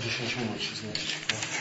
10 minut się zmieści.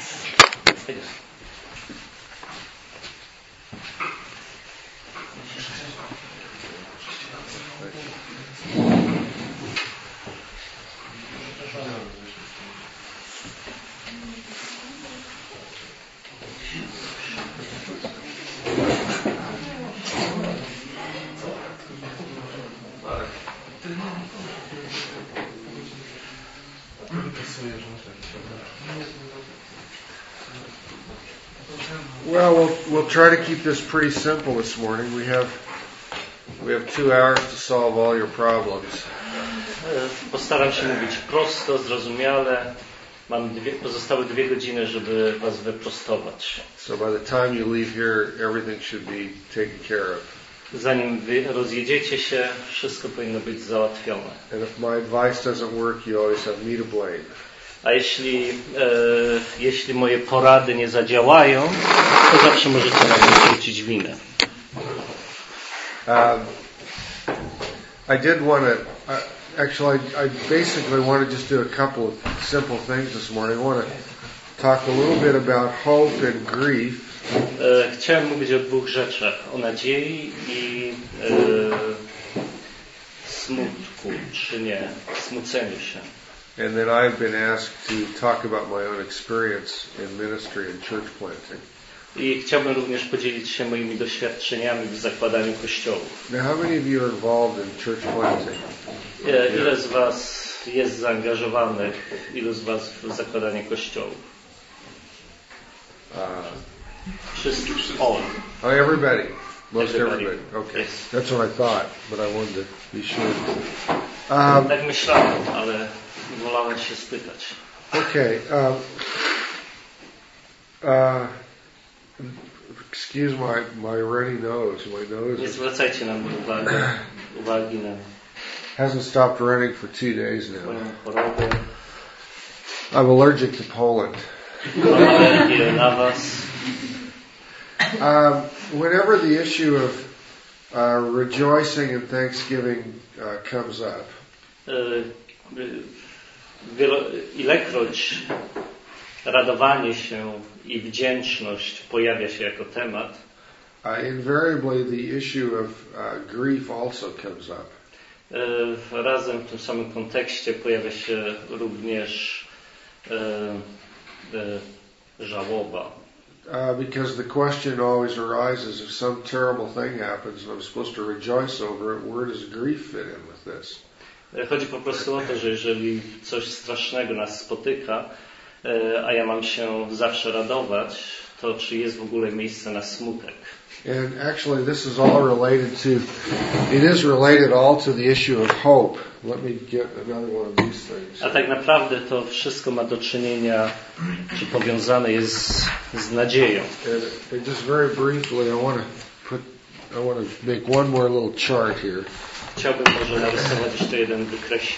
Well, we'll try to keep this pretty simple this morning. We have 2 hours to solve all your problems. Postaram się mówić prosto, zrozumiale. Mam pozostałe 2 godziny, żeby was wyprostować. So by the time you leave here, everything should be taken care of. Zanim wy rozjedziecie się, wszystko powinno być załatwione. And if my advice doesn't work, you always have me to blame. A jeśli moje porady nie zadziałają, to zawsze możecie na mnie zwrócić winę. I did want to, actually, I basically want to just do a couple of simple things this morning. I want to talk a little bit about hope and grief. Chciałem mówić o 2 rzeczach. O nadziei i smutku, czy nie, smuceniu się. And then I've been asked to talk about my own experience in ministry and church planting. I chciałbym również podzielić się moimi doświadczeniami w zakładaniu kościołów. Now, how many of you are involved in church planting? Ile z was jest zaangażowanych, ilu z was w zakładanie kościołów? Wszyscy. All. Oh, everybody. Most Everybody. Okay. Yes. That's what I thought, but I wanted to be sure. Tak myślałem, ale wolałem się spytać. Okay. Excuse my runny nose. My nose Nie zwracajcie na mnie uwagi na hasn't stopped running for 2 days now. moją chorobę. I'm allergic to Poland. Mam alergię na was. Whenever the issue of rejoicing and thanksgiving comes up, Ilekroć radowanie się i wdzięczność pojawia się jako temat, invariably the issue of grief also comes up. Razem w tym samym kontekście pojawia się również żałoba. Because the question always arises, if some terrible thing happens and I'm supposed to rejoice over it, where does grief fit in with this? Chodzi po prostu o to, że jeżeli coś strasznego nas spotyka, a ja mam się zawsze radować, to czy jest w ogóle miejsce na smutek? And actually this is all related to, it is related all to the issue of hope. Let me get another one of these things. A tak naprawdę to wszystko ma do czynienia, czy powiązane jest z nadzieją. And just very briefly, I want to make one more little chart here. Chciałbym może narysować jeszcze jeden wykresik.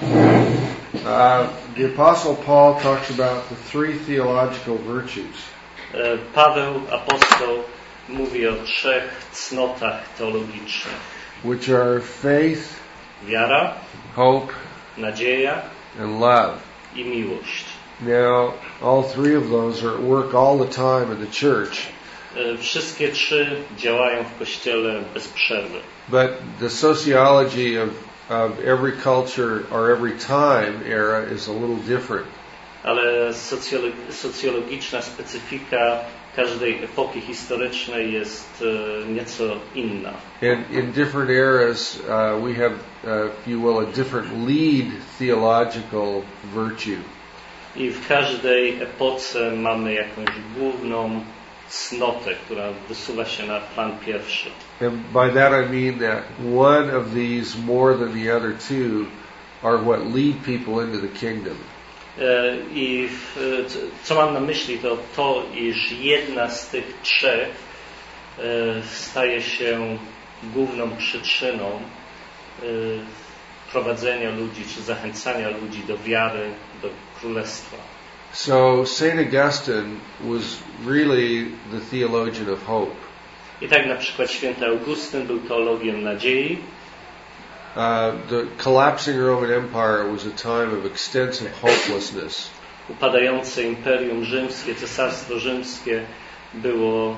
The Apostle Paul talks about the 3 theological virtues. Paweł, apostoł, mówi o 3 cnotach teologicznych. Which are faith, wiara, hope, nadzieja and love. I miłość. Now, all 3 of those are at work all the time in the church. Wszystkie 3 działają w Kościele bez przerwy. But the sociology of every culture or every time era is a little different. Ale socjologiczna specyfika każdej epoki historycznej jest nieco inna. And in different eras, we have, if you will, a different lead theological virtue. I w każdej epoce mamy jakąś główną cnotę, która wysuwa się na plan pierwszy. And by that I mean that one of these more than the other 2 are what lead people into the kingdom. I co mam na myśli, to, iż jedna z tych 3 staje się główną przyczyną prowadzenia ludzi, czy zachęcania ludzi do wiary, do królestwa. So Saint Augustine was really the theologian of hope. I tak na przykład święty Augustyn był teologiem nadziei. The collapsing Roman Empire was a time of extensive hopelessness. upadające imperium rzymskie, cesarstwo rzymskie było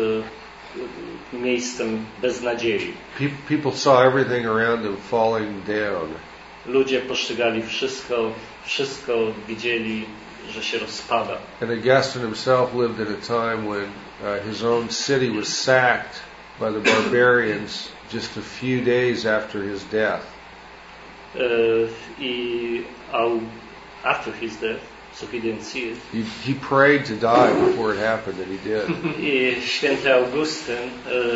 miejscem beznadziei. People saw everything around them falling down. Ludzie postrzegali wszystko widzieli, że się rozpada. And Augustine himself lived at a time when his own city was sacked by the barbarians just a few days after his death. After his death, so he didn't see it. He prayed to die before it happened, and he did. I święty Augustyn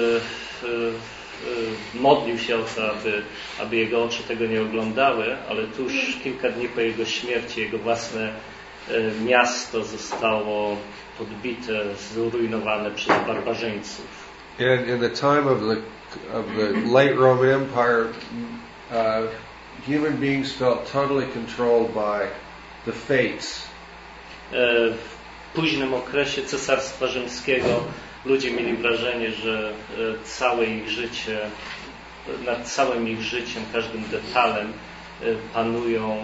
modlił się o to, aby jego oczy tego nie oglądały, ale tuż kilka dni po jego śmierci jego własne miasto zostało podbite, zrujnowane przez barbarzyńców. And in the time of the late Roman Empire, human beings felt totally controlled by the fates. W późnym okresie Cesarstwa Rzymskiego ludzie mieli wrażenie, że nad całym ich życiem, każdym detalem panują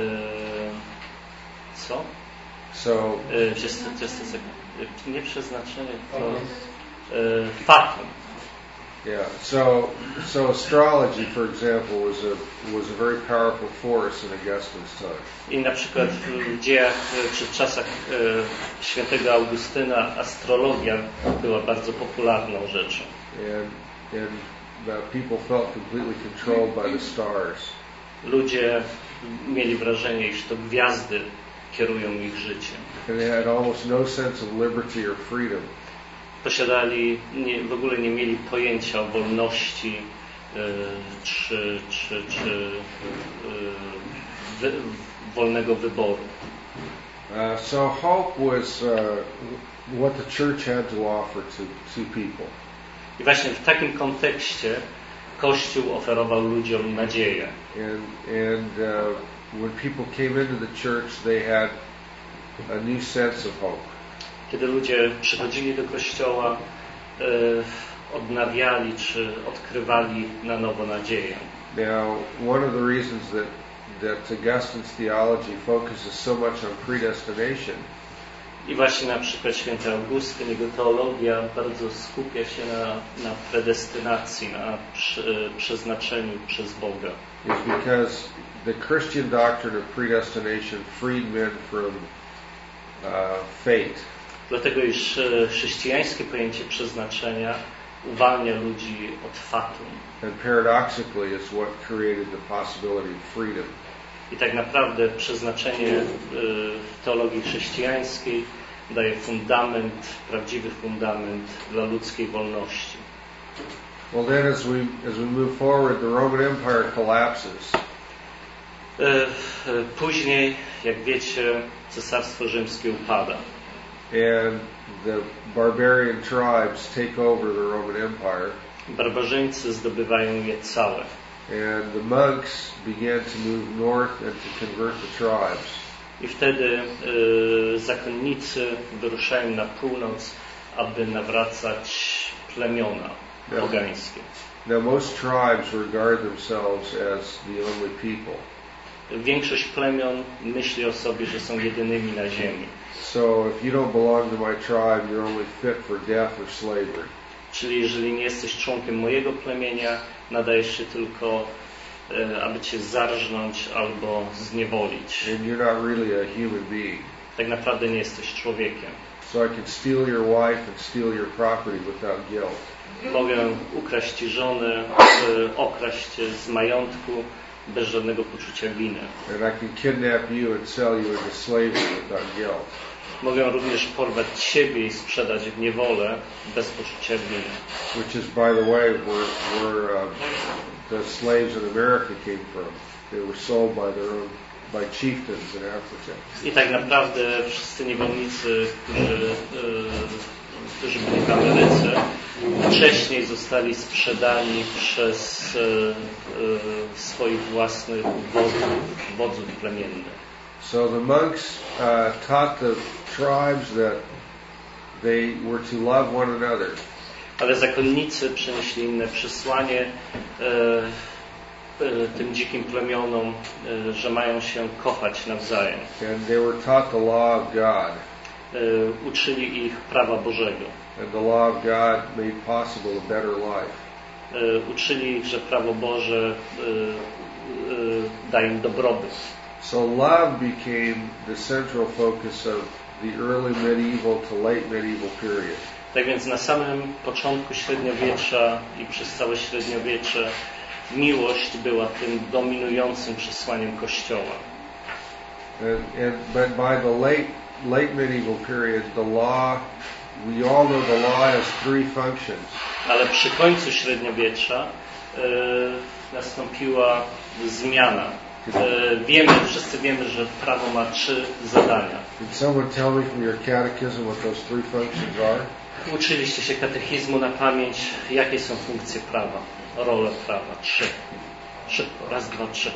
co? Just a second. Nie przeznaczenie, to fatum. Yeah. So astrology, for example, was a very powerful force in Augustine's time. I na przykład w dziejach czy w czasach świętego Augustyna astrologia była bardzo popularną rzeczą. And people felt completely controlled by the stars. Ludzie mieli wrażenie, iż to gwiazdy kierują ich życiem. And they had almost no sense of liberty or freedom. W ogóle nie mieli pojęcia o wolności czy wolnego wyboru. So hope was what the church had to offer to people. I właśnie w takim kontekście Kościół oferował ludziom nadzieję. And when people came into the church, they had a new sense of hope. Kiedy ludzie przychodzili do Kościoła, odnawiali czy odkrywali na nowo nadzieję. Now, one of the reasons that Augustine's theology focuses so much on predestination. I właśnie na przykład święty Augustyn, jego teologia bardzo skupia się na predestynacji, na przeznaczeniu przez Boga. Is because the Christian doctrine of predestination freed men from fate. Dlatego iż chrześcijańskie pojęcie przeznaczenia uwalnia ludzi od fatum. And paradoxically, it's what created the possibility of freedom. I tak naprawdę przeznaczenie w teologii chrześcijańskiej daje fundament, prawdziwy fundament dla ludzkiej wolności. Well then, as we move forward, the Roman Empire collapses. Później, jak wiecie, Cesarstwo Rzymskie upada. And the barbarian tribes take over the Roman Empire. Barbarzyńcy zdobywają je całe. And the monks began to move north and to convert the tribes. I wtedy zakonnicy wyruszają na północ, aby nawracać plemiona pogańskie. Now most tribes regard themselves as the only people. Większość plemion myśli o sobie, że są jedynymi na ziemi. So if you don't belong to my tribe, you're only fit for death or slavery. Czyli jeżeli nie jesteś członkiem mojego plemienia, nadajesz się tylko, aby cię zarżnąć albo zniewolić. And you're not really a human being. Tak naprawdę nie jesteś człowiekiem. So I can steal your wife and steal your property without guilt. Mogę ukraść ci żonę, okraść cię z majątku bez żadnego poczucia winy. And I can kidnap you and sell you into slavery without guilt. Mogę również porwać ciebie i sprzedać w niewolę bez poczucia winy. Which is, by the way, where the slaves in America came from. They were sold by chieftains in Africa. I tak naprawdę wszyscy niewolnicy, którzy byli w Ameryce, wcześniej zostali sprzedani przez swoich własnych wodzów plemiennych. So the monks taught the tribes that they were to love one another. Ale zakonnicy przynieśli inne przesłanie. tym dzikim plemionom, że mają się kochać nawzajem. And they were taught the law of God. Uczyli ich prawa Bożego. And the law of God made possible a better life. Uczyli ich, że prawo Boże daje im dobrobyt. So love became the central focus of the early medieval to late medieval period. Tak więc na samym początku średniowiecza i przez całe średniowiecze miłość była tym dominującym przesłaniem Kościoła. But by the late medieval period, the law, we all know the law has three functions. Ale przy końcu średniowiecza nastąpiła zmiana. Wszyscy wiemy, że prawo ma 3 zadania. Did someone tell me from your catechism what those three functions are? Uczyliście się katechizmu na pamięć, jakie są funkcje prawa, role prawa. 3. Szybko, 1, 2, 3.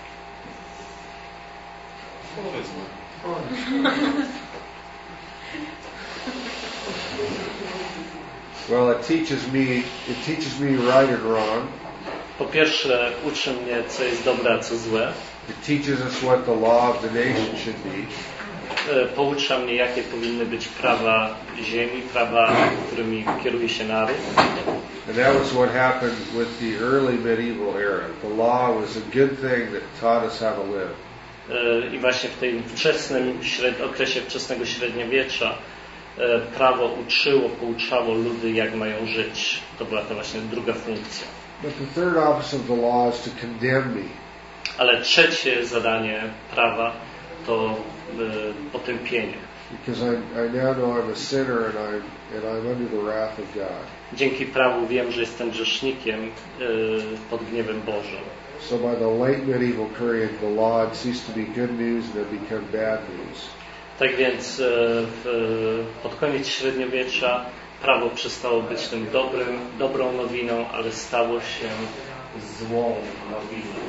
Well, it teaches me right and wrong. Po pierwsze, uczy mnie, co jest dobre, a co złe. It teaches us what the law of the nation should be. Poucza mnie, jakie powinny być prawa ziemi, prawa, którymi kieruje się naród. And that was what happened with the early medieval era. The law was a good thing that taught us how to live. I właśnie w tym okresie wczesnego średniowiecza prawo pouczało ludy, jak mają żyć. To była ta właśnie druga funkcja. But the third office of the law is to condemn me. Ale trzecie zadanie prawa to potępienie. Because I now know I'm a sinner and I'm under the wrath of God. Dzięki prawu wiem, że jestem grzesznikiem pod gniewem Bożym. So by the late medieval period, the law had ceased to be good news and had become bad news. Tak więc pod koniec średniowiecza prawo przestało być tym dobrą nowiną, ale stało się złą nowiną.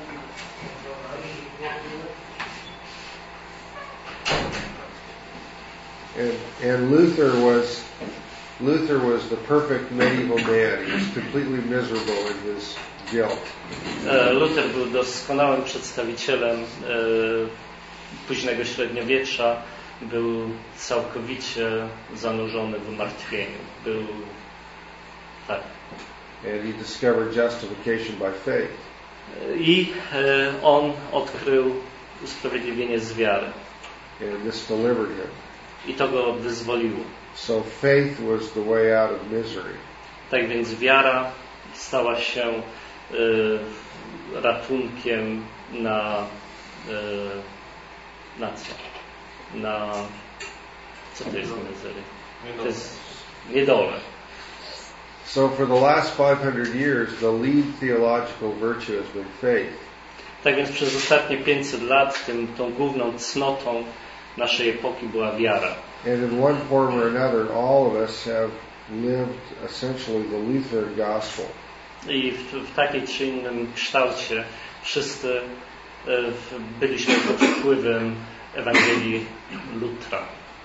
And Luther was the perfect medieval man. He was completely miserable in his guilt. Luther był doskonałym przedstawicielem późnego średniowiecza. Był całkowicie zanurzony w martwieniu. Tak. And he discovered justification by faith. I on odkrył usprawiedliwienie z wiary. And this delivered him. I to go wyzwoliło. So faith was the way out of misery. Tak więc wiara stała się ratunkiem na co? Co to jest misery? To jest niedolę. So for the last 500 years, the lead theological virtue has been faith. Tak więc przez ostatnie 500 lat tą główną cnotą naszej epoki była wiara. And in one form or another, all of us have lived essentially the Lutheran gospel. I w takiej czy innym kształcie wszyscy byliśmy pod wpływem Ewangelii Lutra.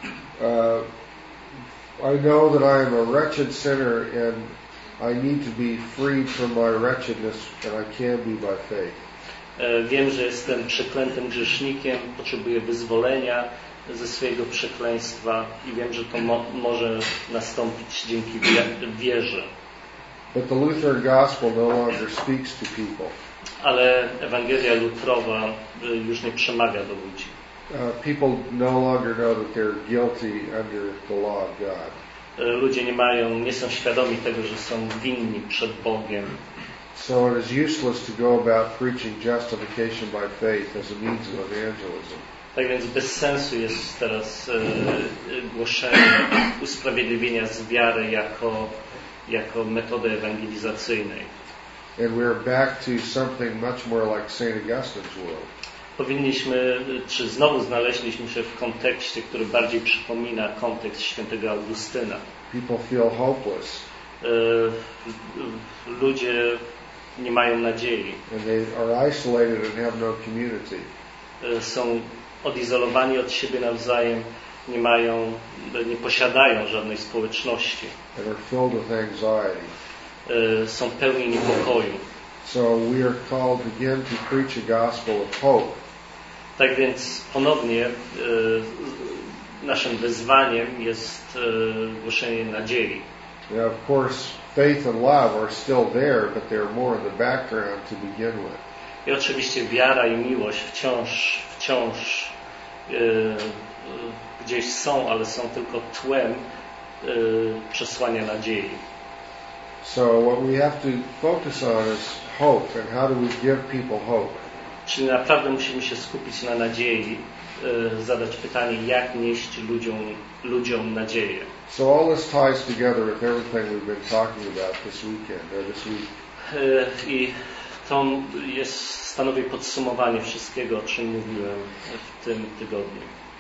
I know that I am a wretched sinner and I need to be freed from my wretchedness, and I can be by faith. Wiem, że jestem przeklętym grzesznikiem, potrzebuję wyzwolenia ze swojego przekleństwa i wiem, że to może nastąpić dzięki wierze. But the Lutheran gospel no longer speaks to people. Ale Ewangelia Lutrowa już nie przemawia do ludzi. People no longer know that they're guilty under the law of God. Ludzie nie są świadomi tego, że są winni przed Bogiem. So it is useless to go about preaching justification by faith as a means of evangelism. Tak więc bez sensu jest teraz głoszenie usprawiedliwienia z wiary jako metody ewangelizacyjnej. And we're back to something much more like St. Augustine's world. Czy znowu znaleźliśmy się w kontekście, który bardziej przypomina kontekst świętego Augustyna. People feel hopeless. Ludzie nie mają nadziei. And they are isolated and have no community. Są odizolowani od siebie nawzajem, nie posiadają żadnej społeczności. And are filled with anxiety. Są pełni niepokoju. So we are called again to preach a gospel of hope. Tak więc ponownie naszym wyzwaniem jest głoszenie nadziei. Now, of course, faith and love are still there, but they're more in the background to begin with. I oczywiście wiara i miłość wciąż gdzieś są, ale są tylko tłem przesłania nadziei. So what we have to focus on is hope, and how do we give people hope? Czyli naprawdę musimy się skupić na nadziei, zadać pytanie, jak nieść ludziom nadzieję. So all this ties together with everything we've been talking about this weekend, or this week. I to stanowi podsumowanie wszystkiego, o czym mówiłem w tym tygodniu.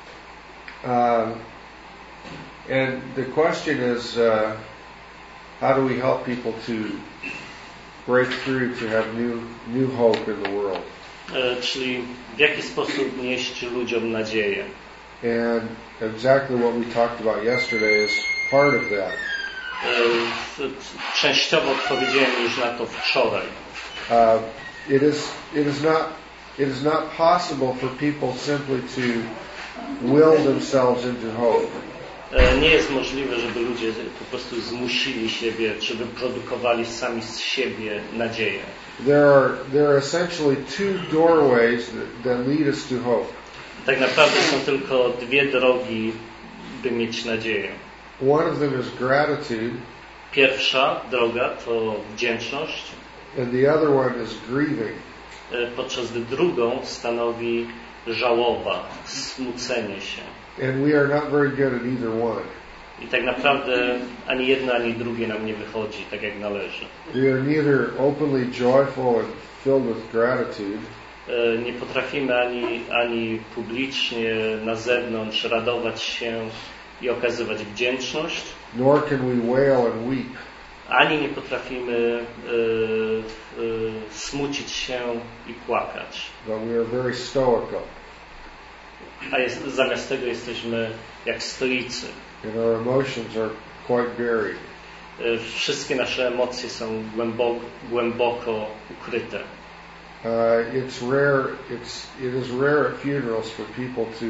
And the question is, how do we help people to break through, to have new hope in the world? Czyli w jaki sposób nieść ludziom nadzieję? And exactly what we talked about yesterday is part of that. Częściowo odpowiedziałem już na to wczoraj. It is not possible for people simply to will themselves into hope. Nie jest możliwe, żeby ludzie po prostu zmusili siebie, czy wyprodukowali sami z siebie nadzieję. There are essentially two doorways that lead us to hope. Tak naprawdę są tylko dwie drogi, by mieć nadzieję. One of them is gratitude. Pierwsza droga to wdzięczność. And the other one is grieving. Podczas gdy drugą stanowi żałoba, smucenie się. And we are not very good at either one. I tak naprawdę ani jedno, ani drugie nam nie wychodzi tak jak należy. We are neither openly joyful and filled with gratitude. Nie potrafimy ani publicznie na zewnątrz radować się i okazywać wdzięczność. Nor can we wail and weep. Ani nie potrafimy smucić się i płakać. But we are very stoical. A zamiast tego jesteśmy jak stoicy. And our emotions are quite buried. Wszystkie nasze emocje są głęboko ukryte. It is rare at funerals for people to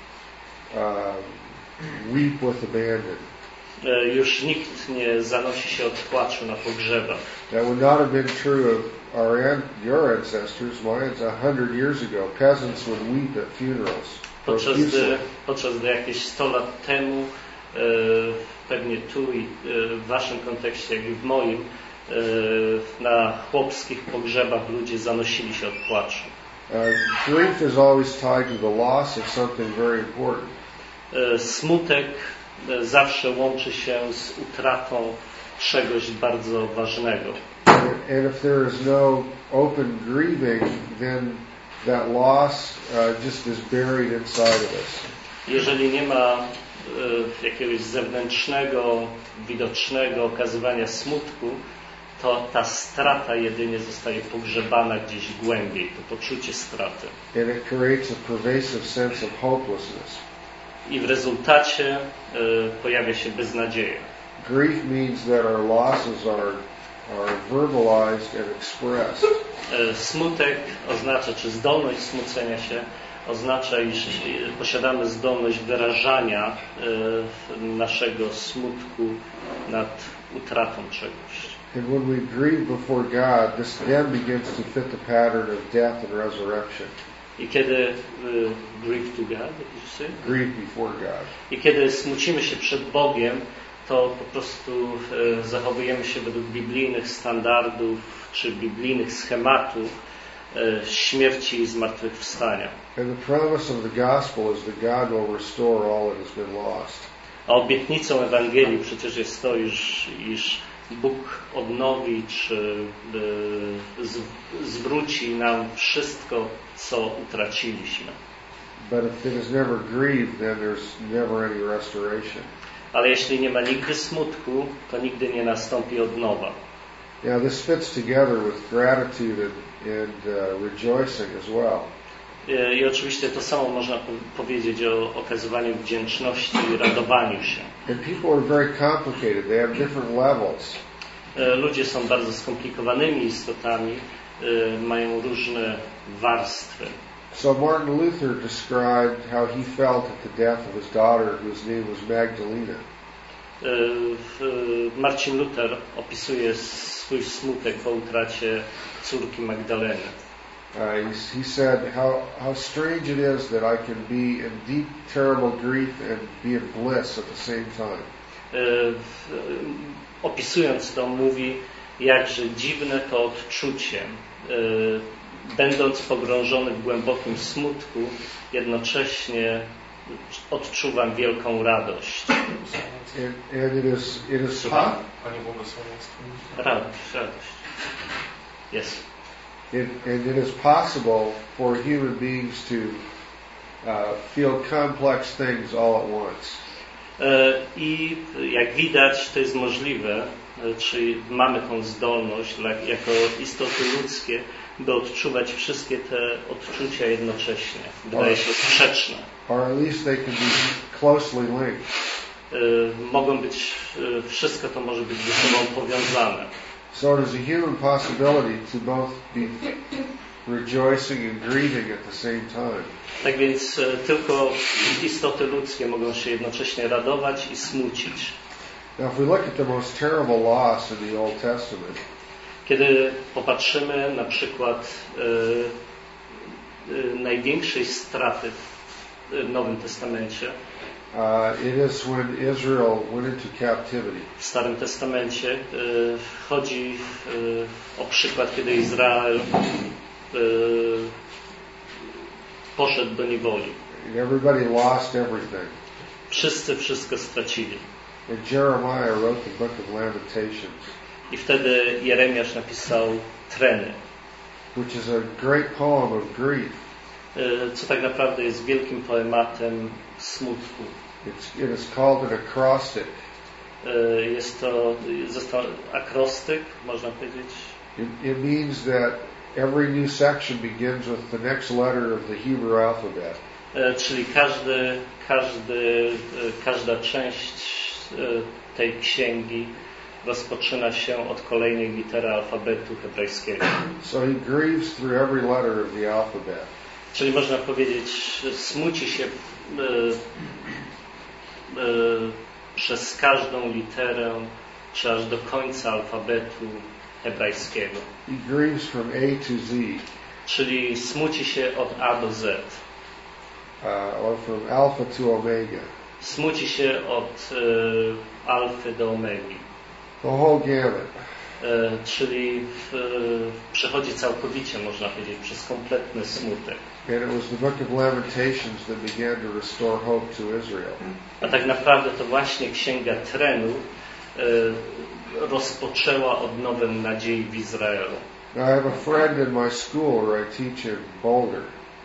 weep with abandon. Już nikt nie zanosi się od płaczu na pogrzebach. That would not have been true of your ancestors. Mine 100 years ago, peasants would weep at funerals. Podczas gdy jakieś 100 lat temu, pewnie tu i w waszym kontekście, jak i w moim, na chłopskich pogrzebach ludzie zanosili się od płaczu. Grief is always tied to the loss of something very important. Smutek zawsze łączy się z utratą czegoś bardzo ważnego. And if there is no open grieving, then that loss just is buried inside of us. Jeżeli nie ma jakiegoś zewnętrznego, widocznego okazywania smutku, to ta strata jedynie zostaje pogrzebana gdzieś głębiej, to poczucie straty. And it creates a pervasive sense of hopelessness. I w rezultacie pojawia się beznadzieja. Grief means that our losses are verbalized and expressed. Smutek oznacza, czy zdolność smucenia się oznacza, iż posiadamy zdolność wyrażania naszego smutku nad utratą czegoś. And when we grieve before God, this then begins to fit the pattern of death and resurrection. I kiedy grieve to God, did you say? Grieve before God. I kiedy smucimy się przed Bogiem, to po prostu zachowujemy się według biblijnych standardów czy biblijnych schematów śmierci i zmartwychwstania. And the promise of the gospel is that God will restore all that has been lost. A obietnicą Ewangelii przecież jest to, iż Bóg odnowi czy zwróci nam wszystko, co utraciliśmy. But if it is never grieved, then there's never any restoration. Ale jeśli nie ma nigdy smutku, to nigdy nie nastąpi odnowa. Now this fits together with gratitude and rejoicing as well. I oczywiście to samo można powiedzieć o okazywaniu wdzięczności i radowaniu się. And people are very complicated. They have different levels. Ludzie są bardzo skomplikowanymi istotami mają różne warstwy. So Martin Luther described how he felt at the death of his daughter, whose name was Magdalena. Marcin Luther opisuje swój smutek po utracie córki Magdaleny. He said how strange it is that I can be in deep, terrible grief and be in bliss at the same time. Opisując to, mówi, jakże dziwne to odczucie. Będąc pogrążony w głębokim smutku, jednocześnie odczuwam wielką radość. And it is Panie błogosławieństwo. Radość. Yes. And it is possible for human beings to feel complex things all at once. I jak widać, to jest możliwe, czy mamy tą zdolność, jako istoty ludzkie, by odczuwać wszystkie te odczucia jednocześnie. Wydaje się sprzeczne. Or at least they can be closely linked. Mogą być, wszystko to może być ze sobą powiązane. So it is a human possibility to both be rejoicing and grieving at the same time. Tak więc tylko istoty ludzkie mogą się jednocześnie radować i smucić. Now if we look at the most terrible loss in the Old Testament, kiedy popatrzymy na przykład największej straty w Nowym Testamencie, it is when Israel went into captivity. w Starym Testamencie chodzi o przykład, kiedy Izrael poszedł do niewoli. Everybody lost everything. Wszyscy wszystko stracili. And Jeremiah wrote the book of Lamentations. I wtedy Jeremiasz napisał Treny, which is a great poem of grief. Co tak naprawdę jest wielkim poematem smutku. It is called an acrostic. Został akrostyk, można powiedzieć. It means that every new section begins with the next letter of the Hebrew alphabet. Czyli każda część tej księgi rozpoczyna się od kolejnej litery alfabetu hebrajskiego. So he grieves through every letter of the alphabet. Czyli można powiedzieć, smuci się przez każdą literę, czy aż do końca alfabetu hebrajskiego. He grieves from A to Z. Czyli smuci się od A do Z. Or from alpha to omega. Smuci się od alfy do omegi. The whole gamut. Czyli przechodzi całkowicie, można powiedzieć, przez kompletny smutek. And it was the book of Lamentations that began to restore hope to Israel. A tak naprawdę to właśnie Księga Trenu rozpoczęła odnowę nadziei w Izraelu. Now, I have a friend in my school where I teach in Boulder.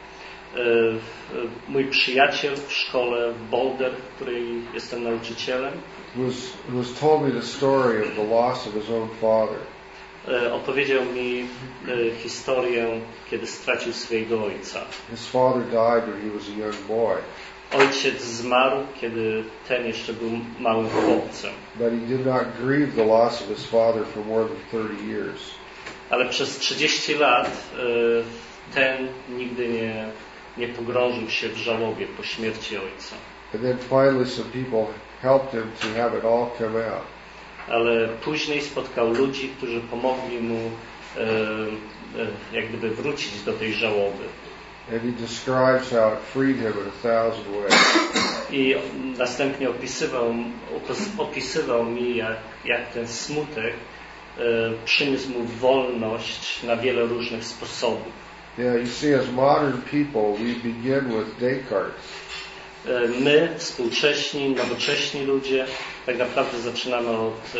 Mój przyjaciel w szkole w Boulder, w której jestem nauczycielem, who has told me the story of the loss of his own father. Opowiedział mi historię, kiedy stracił swojego ojca. His father died when he was a young boy. Ojciec zmarł, kiedy ten jeszcze był małym chłopcem. But he did not grieve the loss of his father for more than 30 years. Ale przez 30 lat ten nigdy nie pogrążył się w żałobie po śmierci ojca. And then finally some people helped him to have it all come out. Ale później spotkał ludzi, którzy pomogli mu jak gdyby wrócić do tej żałoby. And he describes how it freed him in 1,000 ways. I następnie opisywał mi, jak ten smutek przyniósł mu wolność na wiele różnych sposobów. Yeah, you see, as modern people, we begin with Descartes. My, współcześni, nowocześni ludzie, tak naprawdę zaczynamy od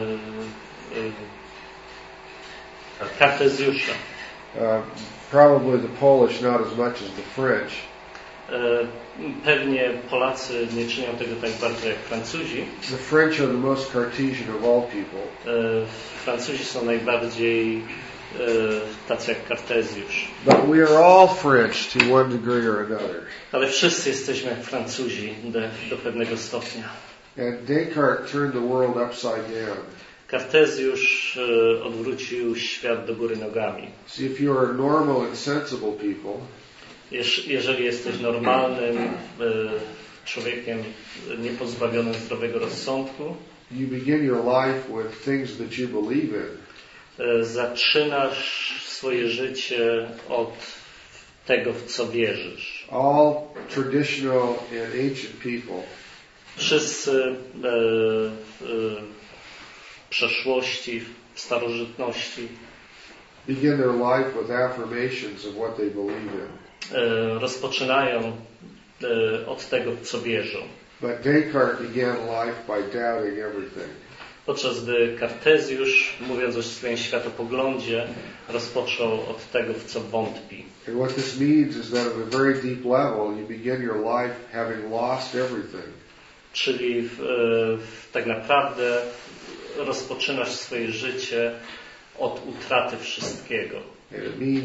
Kartezjusza. Probably the Polish not as much as the French. Pewnie Polacy nie czynią tego tak bardzo jak Francuzi. The French are the most Cartesian of all people. Francuzi są najbardziej tacy jak Kartezjusz. But we are all French to one degree or another. Ale wszyscy jesteśmy jak Francuzi do pewnego stopnia. And Descartes turned the world upside down. Kartezjusz odwrócił świat do góry nogami. See, if you are normal and sensible people, Jeżeli jesteś normalnym człowiekiem niepozbawionym zdrowego rozsądku, you begin your life with things that you believe in. Zaczynasz swoje życie od tego, w co wierzysz. All traditional and ancient people Wszyscy w przeszłości, w starożytności begin their life with affirmations of what they believe in. Rozpoczynają od tego, w co wierzą. But Descartes began life by doubting everything. Podczas gdy Kartezjusz, mówiąc o swoim światopoglądzie, rozpoczął od tego, w co wątpi. And what this means is that at a very deep level, you begin your life having lost everything. Czyli tak naprawdę rozpoczynasz swoje życie od utraty wszystkiego. And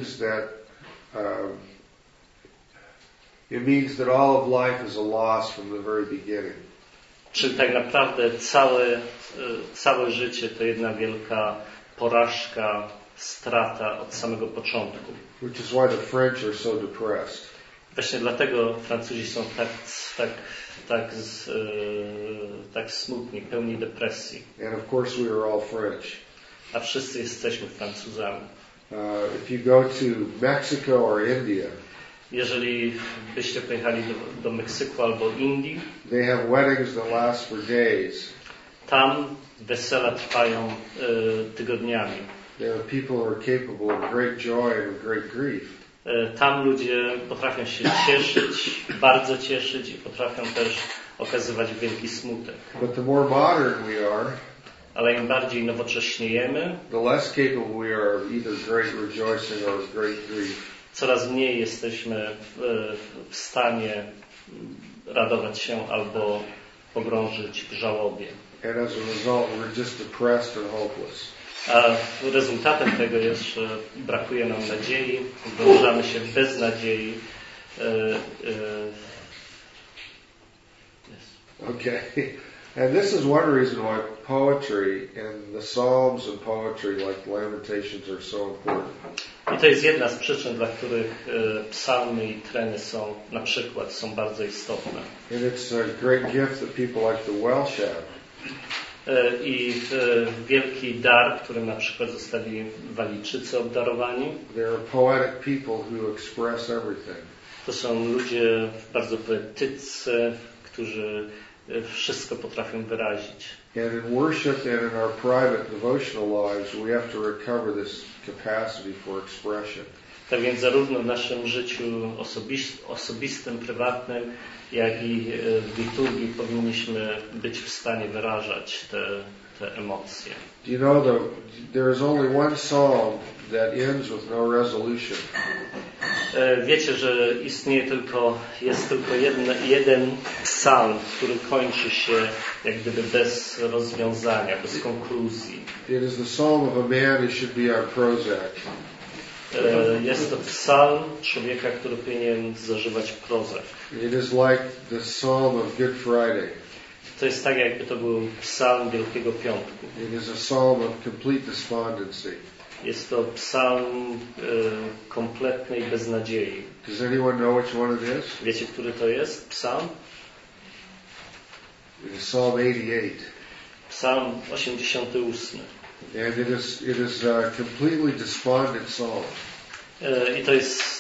it means that all of life is a loss from the very beginning. Czyli tak naprawdę całe życie to jedna wielka porażka, strata od samego początku. Which is why the French are so depressed. Właśnie dlatego Francuzi są tak smutni, pełni depresji. And of course we are all French. A wszyscy jesteśmy Francuzami. If you go to Mexico or India, jeżeli byście pojechali do Meksyku albo Indii, they have weddings that last for days. Tam wesela trwają tygodniami. There are people who are capable of great joy and great grief. Tam ludzie potrafią się cieszyć, bardzo cieszyć i potrafią też okazywać wielki smutek. But the more modern we are, ale im bardziej nowocześniejemy, the less capable we are of either great rejoicing or great grief. Coraz mniej jesteśmy w stanie radować się albo pogrążyć w żałobie. And as a result, we're just depressed and hopeless. A rezultatem tego jest, że brakuje nam nadziei, pogrążamy się w beznadziei. Okay. And this is one reason why poetry and the Psalms and poetry like Lamentations are so important. I to jest jedna z przyczyn, dla których psalmy i treny są bardzo istotne. And it's a great gift that people like the Welsh have. I wielki dar, którym na przykład zostali Walijczycy obdarowani. They are poetic people who express everything. To są ludzie bardzo poetyccy, którzy wszystko potrafią wyrazić. And in worship and in our private devotional lives, we have to recover this capacity for expression. Tak więc zarówno w naszym życiu osobistym, prywatnym, jak i w liturgii powinniśmy być w stanie wyrażać te emocje. Do you know that there is only one psalm that ends with no resolution? Wiecie, że jest tylko jeden psalm, który kończy się jak gdyby bez rozwiązania, bez konkluzji. It is the psalm of a man who should be on Prozac. Jest to psalm człowieka, który powinien zażywać Prozac. It is like the psalm of Good Friday. To jest tak, jakby to był psalm Wielkiego Piątku. It is a psalm of complete despondency. Jest to psalm kompletnej beznadziei. Does anyone know which one it is? Wiecie, który to jest psalm? It is Psalm 88. Psalm 88. And it is a completely despondent psalm. I to jest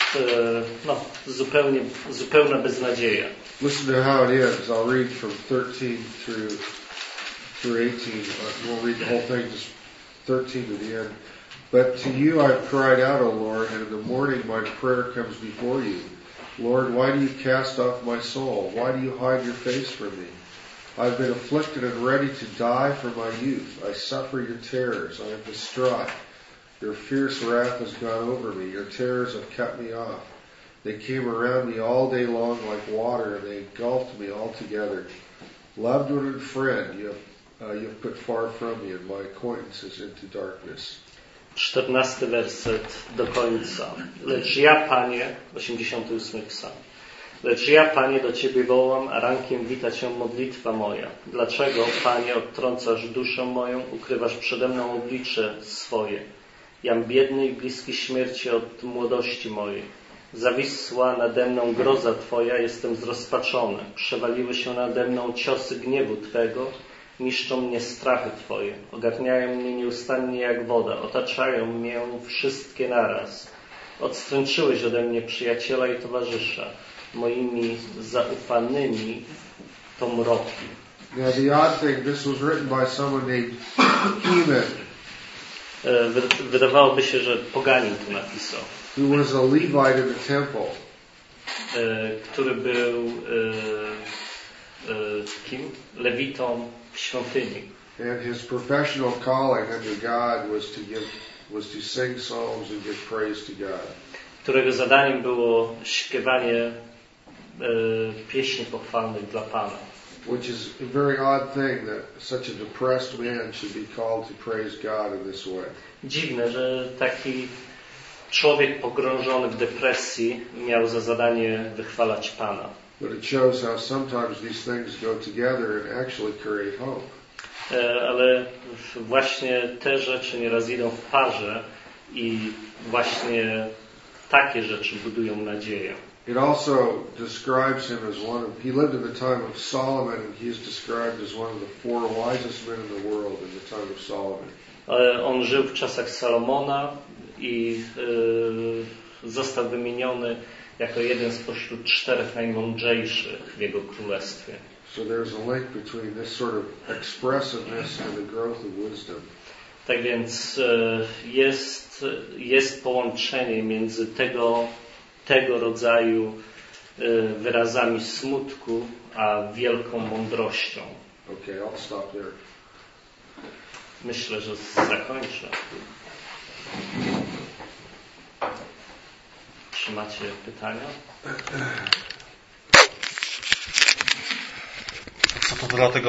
zupełna beznadzieja. Listen to how it is. I'll read from 13 through 18. We'll read the whole thing, just 13 to the end. But to you I've cried out, O Lord, and in the morning my prayer comes before you. Lord, why do you cast off my soul? Why do you hide your face from me? I've been afflicted and ready to die from my youth. I suffer your terrors. I am distraught. Your fierce wrath has gone over me. Your terrors have cut me off. They came around me all day long like water, and they engulfed me altogether. Loved one and friend, you have put far from me, and my acquaintances into darkness. 14 werset do końca. Lecz ja, Panie, 88 psalm. Lecz ja, Panie, do Ciebie wołam, a rankiem wita Cię modlitwa moja. Dlaczego, Panie, odtrącasz duszę moją, ukrywasz przede mną oblicze swoje? Jam biedny i bliski śmierci od młodości mojej. Zawisła nade mną groza Twoja, jestem zrozpaczony. Przewaliły się nade mną ciosy gniewu Twego, niszczą mnie strachy Twoje. Ogarniają mnie nieustannie jak woda, otaczają mnie wszystkie naraz. Odstręczyłeś ode mnie przyjaciela i towarzysza. Moimi zaufanymi to mroki. Now the odd thing, this was written by someone named Heman, Wydawałoby się, że poganin to napisał, who was a Levite in the temple. który był kim? Lewitą w świątyni. And his professional calling under God was to sing psalms and give praise to God. Którego zadaniem było śpiewanie pieśni pochwalnych dla Pana. Which is a very odd thing that such a depressed man should be called to praise God in this way. Dziwne, że taki człowiek pogrążony w depresji miał za zadanie wychwalać Pana. But it shows how sometimes these things go together and actually create hope. Ale właśnie te rzeczy nieraz idą w parze i właśnie takie rzeczy budują nadzieję. It also describes him as he lived in the time of Solomon, and he is described as one of the 4 wisest men in the world in the time of Solomon. On żył w czasach Salomona i został wymieniony jako jeden spośród 4 najmądrzejszych w jego królestwie. So there's a link between this sort of expressiveness and the growth of wisdom. Tak więc jest połączenie między tego rodzaju wyrazami smutku a wielką mądrością. Okay, I'll stop there. Myślę, że zakończę. Czy macie pytania? Co to dlatego